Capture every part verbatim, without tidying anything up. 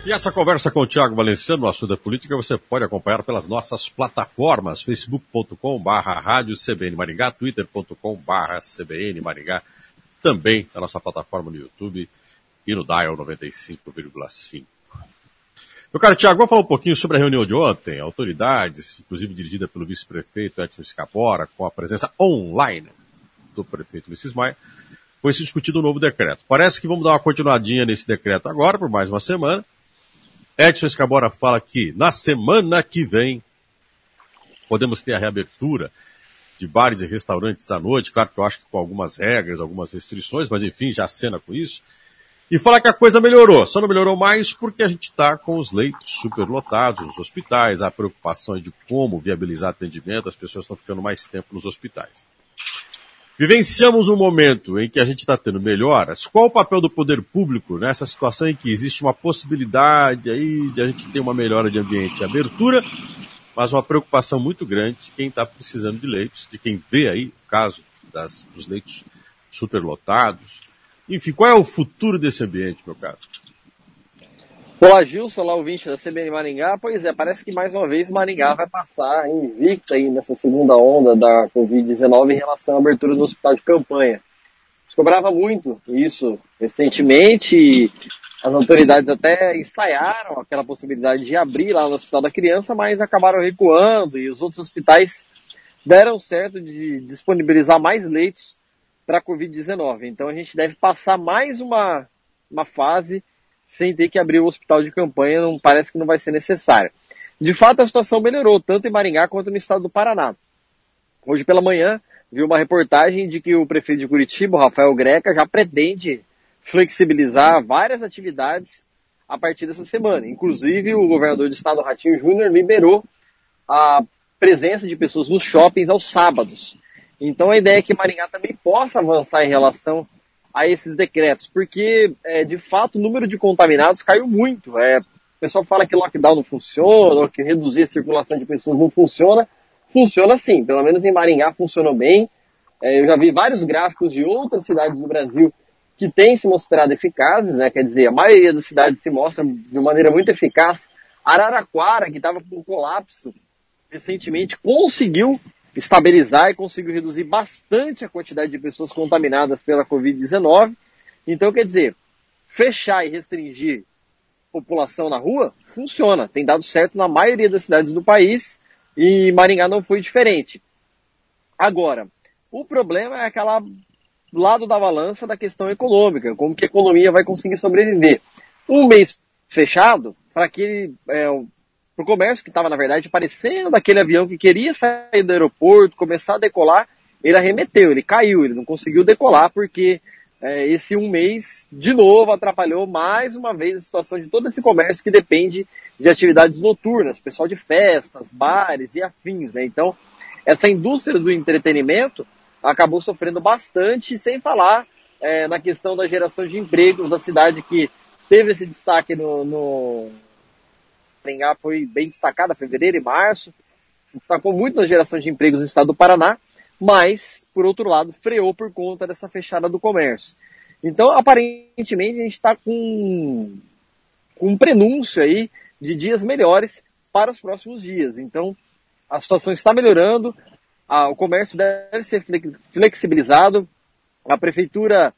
E essa conversa com o Thiago Valenciano, no assunto da política, você pode acompanhar pelas nossas plataformas, facebook ponto com barra rádio C B N Maringá, twitter ponto com barra C B N Maringá, também na nossa plataforma no YouTube e no Dial noventa e cinco vírgula cinco. Meu caro Thiago, vamos falar um pouquinho sobre a reunião de ontem, autoridades, inclusive dirigida pelo vice-prefeito Edson Scabora, com a presença online do prefeito Ulisses Maia, foi se discutido um novo decreto. Parece que vamos dar uma continuadinha nesse decreto agora, por mais uma semana. Edson Scabora fala que na semana que vem podemos ter a reabertura de bares e restaurantes à noite, claro que eu acho que com algumas regras, algumas restrições, mas enfim, já acena com isso. E fala que a coisa melhorou, só não melhorou mais porque a gente está com os leitos superlotados nos hospitais, a preocupação é de como viabilizar atendimento, as pessoas estão ficando mais tempo nos hospitais. Vivenciamos um momento em que a gente está tendo melhoras. Qual o papel do poder público nessa situação em que existe uma possibilidade aí de a gente ter uma melhora de ambiente e abertura, mas uma preocupação muito grande de quem está precisando de leitos, de quem vê aí o caso das, dos leitos superlotados. Enfim, qual é o futuro desse ambiente, meu caro? Olá, Gilson, lá ouvinte da C B N Maringá. Pois é, parece que mais uma vez Maringá vai passar invicta aí nessa segunda onda da covid dezenove em relação à abertura do hospital de campanha. Se cobrava muito isso recentemente e as autoridades até ensaiaram aquela possibilidade de abrir lá no Hospital da Criança, mas acabaram recuando e os outros hospitais deram certo de disponibilizar mais leitos para a covid dezenove. Então a gente deve passar mais uma, uma fase sem ter que abrir o hospital de campanha, não, parece que não vai ser necessário. De fato, a situação melhorou, tanto em Maringá quanto no estado do Paraná. Hoje pela manhã, vi uma reportagem de que o prefeito de Curitiba, o Rafael Greca, já pretende flexibilizar várias atividades a partir dessa semana. Inclusive, o governador do estado, Ratinho Júnior, liberou a presença de pessoas nos shoppings aos sábados. Então, a ideia é que Maringá também possa avançar em relação a esses decretos, porque, é, de fato, o número de contaminados caiu muito. É, o pessoal fala que lockdown não funciona, ou que reduzir a circulação de pessoas não funciona. Funciona sim, pelo menos em Maringá funcionou bem. É, eu já vi vários gráficos de outras cidades do Brasil que têm se mostrado eficazes, né? Quer dizer, a maioria das cidades se mostra de maneira muito eficaz. Araraquara, que estava com colapso recentemente, conseguiu estabilizar e conseguiu reduzir bastante a quantidade de pessoas contaminadas pela covid dezenove. Então, quer dizer, fechar e restringir população na rua funciona. Tem dado certo na maioria das cidades do país e Maringá não foi diferente. Agora, o problema é aquela lado da balança da questão econômica, como que a economia vai conseguir sobreviver. Um mês fechado, para aquele... É, para o comércio que estava, na verdade, parecendo daquele avião que queria sair do aeroporto, começar a decolar, ele arremeteu, ele caiu, ele não conseguiu decolar porque é, esse um mês, de novo, atrapalhou mais uma vez a situação de todo esse comércio que depende de atividades noturnas, pessoal de festas, bares e afins, né? Então, essa indústria do entretenimento acabou sofrendo bastante, sem falar é, na questão da geração de empregos da cidade que teve esse destaque no... no Maringá foi bem destacada, fevereiro e março, se destacou muito na geração de empregos no estado do Paraná, mas, por outro lado, freou por conta dessa fechada do comércio. Então, aparentemente, a gente está com, com um prenúncio aí de dias melhores para os próximos dias. Então, a situação está melhorando, a, o comércio deve ser flexibilizado, a prefeitura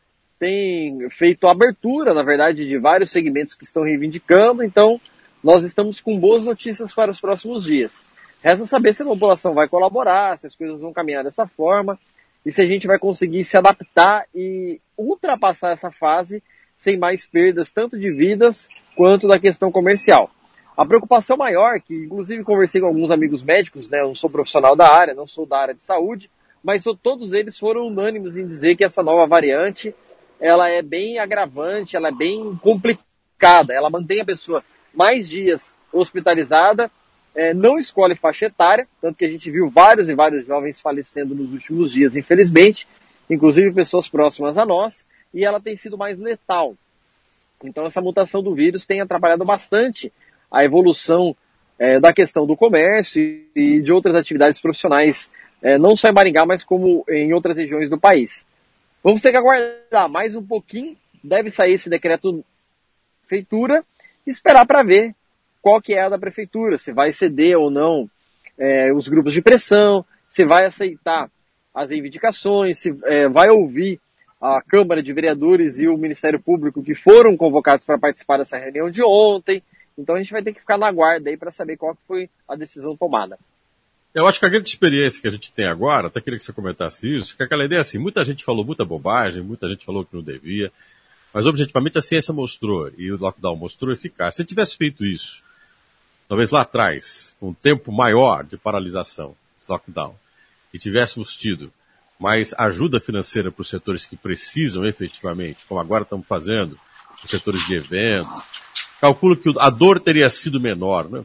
tem feito a abertura, na verdade, de vários segmentos que estão reivindicando, então nós estamos com boas notícias para os próximos dias. Resta saber se a população vai colaborar, se as coisas vão caminhar dessa forma, e se a gente vai conseguir se adaptar e ultrapassar essa fase sem mais perdas, tanto de vidas quanto da questão comercial. A preocupação maior, que inclusive conversei com alguns amigos médicos, né, eu não sou profissional da área, não sou da área de saúde, mas todos eles foram unânimes em dizer que essa nova variante, ela é bem agravante, ela é bem complicada, ela mantém a pessoa mais dias hospitalizada, é, não escolhe faixa etária, tanto que a gente viu vários e vários jovens falecendo nos últimos dias, infelizmente, inclusive pessoas próximas a nós, e ela tem sido mais letal. Então essa mutação do vírus tem atrapalhado bastante a evolução é, da questão do comércio e de outras atividades profissionais, é, não só em Maringá, mas como em outras regiões do país. Vamos ter que aguardar mais um pouquinho, deve sair esse decreto da prefeitura, e esperar para ver qual que é a da prefeitura, se vai ceder ou não é, os grupos de pressão, se vai aceitar as reivindicações, se é, vai ouvir a Câmara de Vereadores e o Ministério Público que foram convocados para participar dessa reunião de ontem. Então a gente vai ter que ficar na guarda aí para saber qual foi a decisão tomada. Eu acho que a grande experiência que a gente tem agora, até queria que você comentasse isso, que aquela ideia assim, muita gente falou muita bobagem, muita gente falou que não devia, mas objetivamente a ciência mostrou, e o lockdown mostrou eficácia. Se tivesse feito isso, talvez lá atrás, com um tempo maior de paralisação, lockdown, e tivéssemos tido mais ajuda financeira para os setores que precisam efetivamente, como agora estamos fazendo, os setores de eventos, calculo que a dor teria sido menor, né?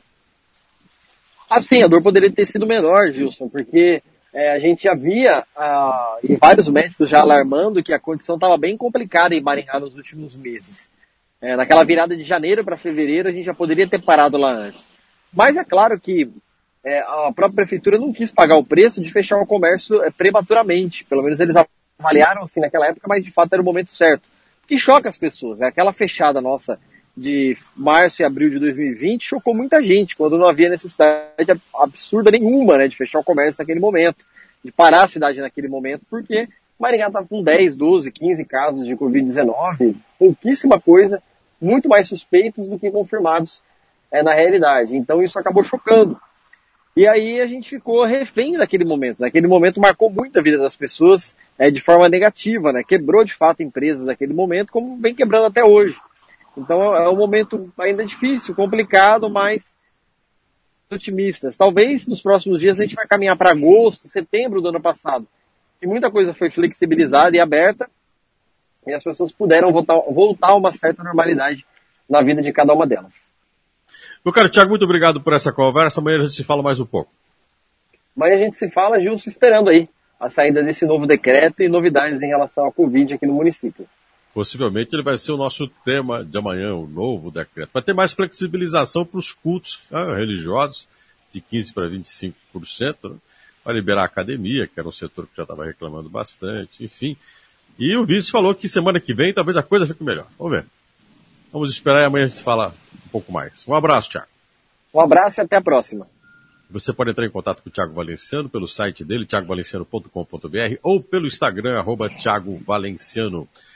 Assim, a dor poderia ter sido menor, Gilson, porque é, a gente já via, ah, e vários médicos já alarmando que a condição estava bem complicada em Maringá nos últimos meses. É, naquela virada de janeiro para fevereiro, a gente já poderia ter parado lá antes. Mas é claro que é, a própria prefeitura não quis pagar o preço de fechar o comércio é, prematuramente. Pelo menos eles avaliaram assim naquela época, mas de fato era o momento certo. O que choca as pessoas, né? Aquela fechada nossa de março e abril de dois mil e vinte chocou muita gente, quando não havia necessidade absurda nenhuma, né, de fechar o comércio naquele momento, de parar a cidade naquele momento, porque Maringá estava com dez, doze, quinze casos de covid dezenove, pouquíssima coisa, muito mais suspeitos do que confirmados é, na realidade. Então isso acabou chocando. E aí a gente ficou refém daquele momento. Naquele momento marcou muito a vida das pessoas é, de forma negativa, né? Quebrou de fato empresas naquele momento, como vem quebrando até hoje. Então é um momento ainda difícil, complicado, mas otimistas. Talvez nos próximos dias a gente vai caminhar para agosto, setembro do ano passado. E muita coisa foi flexibilizada e aberta, e as pessoas puderam voltar, voltar a uma certa normalidade na vida de cada uma delas. Meu caro Thiago, muito obrigado por essa conversa. Amanhã a gente se fala mais um pouco. Amanhã a gente se fala, Gilson, esperando aí a saída desse novo decreto e novidades em relação à Covid aqui no município. Possivelmente ele vai ser o nosso tema de amanhã, o novo decreto. Vai ter mais flexibilização para os cultos ah, religiosos, de quinze por cento para vinte e cinco por cento, né? Vai liberar a academia, que era um setor que já estava reclamando bastante, enfim. E o vice falou que semana que vem talvez a coisa fique melhor. Vamos ver. Vamos esperar e amanhã a gente fala um pouco mais. Um abraço, Thiago. Um abraço e até a próxima. Você pode entrar em contato com o Thiago Valenciano pelo site dele, thiago valenciano ponto com ponto b r, ou pelo Instagram, arroba Thiago Valenciano.